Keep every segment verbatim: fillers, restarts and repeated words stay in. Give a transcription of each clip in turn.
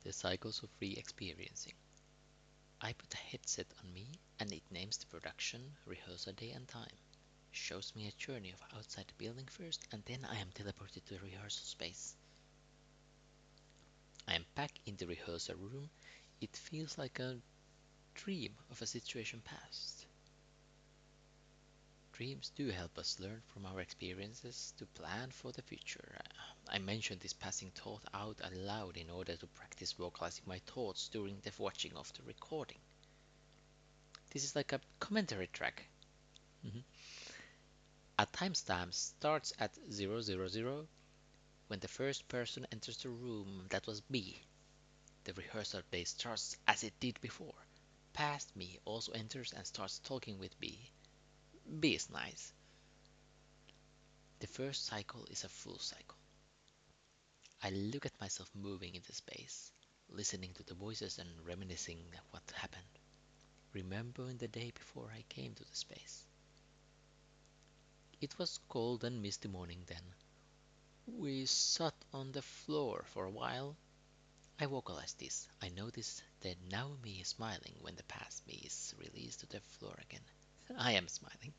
the cycles of re-experiencing. I put a headset on me and it names the production, rehearsal day and time. Shows me a journey of outside the building first and then I am teleported to the rehearsal space. I am back in the rehearsal room. It feels like a dream of a situation past. Dreams do help us learn from our experiences to plan for the future. I mentioned this passing thought out aloud in order to practice vocalizing my thoughts during the watching of the recording. This is like a commentary track. Mhm. A timestamp starts at zero zero zero when the first person enters the room. That was B. The rehearsal day starts as it did before. Past me also enters and starts talking with B. B is nice. The first cycle is a full cycle. I look at myself moving into space, listening to the voices and reminiscing what happened, remembering the day before I came to the space. It was cold and misty morning then. We sat on the floor for a while. I vocalized this. I noticed the now me smiling when the past me is released to the floor again. I am smiling.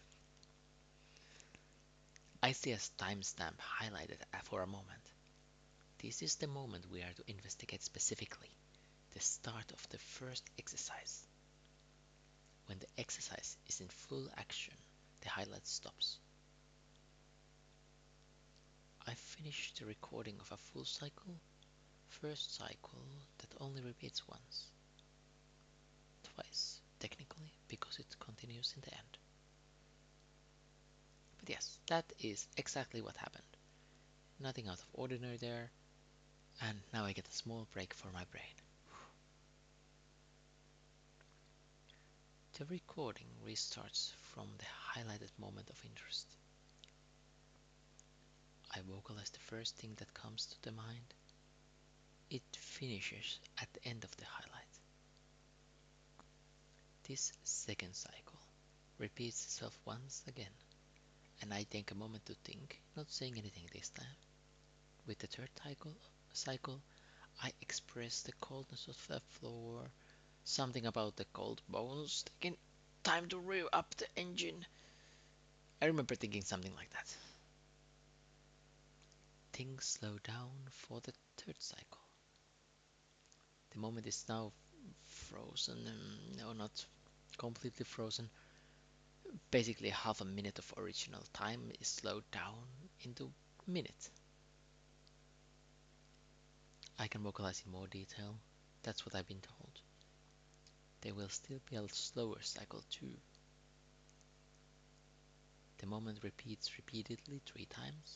I see a timestamp highlighted for a moment. This is the moment we are to investigate specifically, the start of the first exercise. When the exercise is in full action, the highlight stops. I finished the recording of a full cycle, first cycle that only repeats once, twice, technically, because it continues in the end. But yes, that is exactly what happened. Nothing out of ordinary there, and now I get a small break for my brain. The recording restarts from the highlighted moment of interest. I vocalize the first thing that comes to the mind. It finishes at the end of the highlight. This second cycle repeats itself once again, and I take a moment to think, not saying anything this time. With the third cycle, cycle, I express the coldness of the floor, something about the cold bones, taking time to rev up the engine. I remember thinking something like that. Things slow down for the third cycle. The moment is now frozen, um, no, not completely frozen. Basically, half a minute of original time is slowed down into minutes. I can vocalize in more detail. That's what I've been told. There will still be a slower cycle too. The moment repeats repeatedly three times.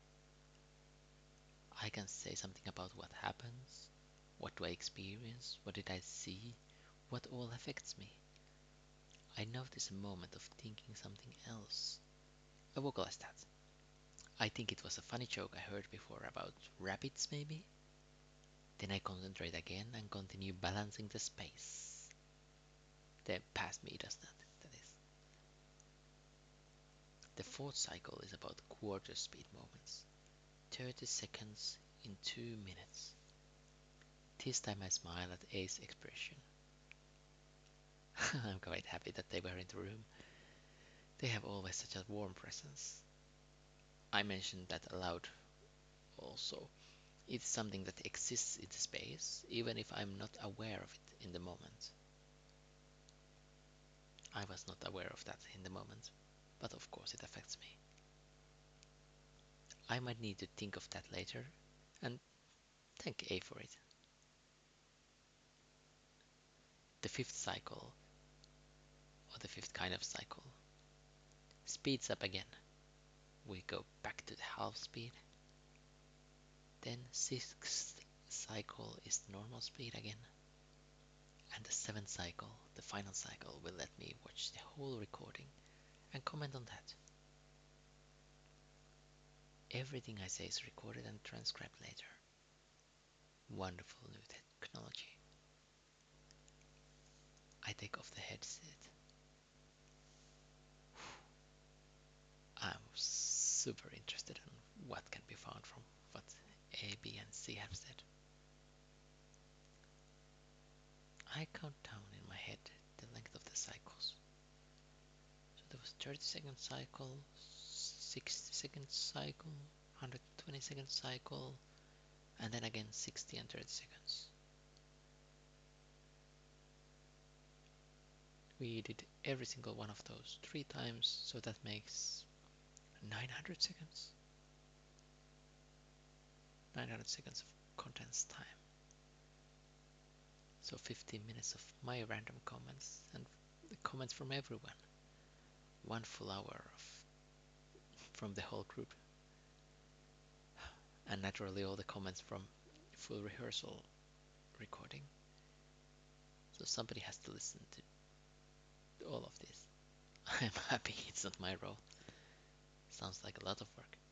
I can say something about what happens, what do I experience, what did I see, what all affects me. I notice a moment of thinking something else. I vocalize that. I think it was a funny joke I heard before about rabbits, maybe. Then I concentrate again and continue balancing the space. The past me does that, that is. The fourth cycle is about quarter speed moments. thirty seconds in two minutes. This time I smile at A's expression. I'm quite happy that they were in the room. They have always such a warm presence. I mentioned that aloud also. It's something that exists in the space, even if I'm not aware of it in the moment. I was not aware of that in the moment, but of course it affects me. I might need to think of that later, and thank A for it. The fifth cycle, or the fifth kind of cycle, speeds up again. We go back to the half speed. Then sixth cycle is normal speed again. And the seventh cycle, the final cycle, will let me watch the whole recording and comment on that. Everything I say is recorded and transcribed later. Wonderful new technology. I take off the headset. I'm super interested in what can be found from what A, B, and C have said. I count down in my head the length of the cycles. So there was thirty second cycle, sixty second cycle, one hundred twenty second cycle, and then again sixty and thirty seconds. We did every single one of those three times, so that makes nine hundred seconds. nine hundred seconds of condensed time. So fifteen minutes of my random comments and the comments from everyone. One full hour of, from the whole group. And naturally all the comments from full rehearsal recording. So somebody has to listen to all of this. I'm happy it's not my role. Sounds like a lot of work.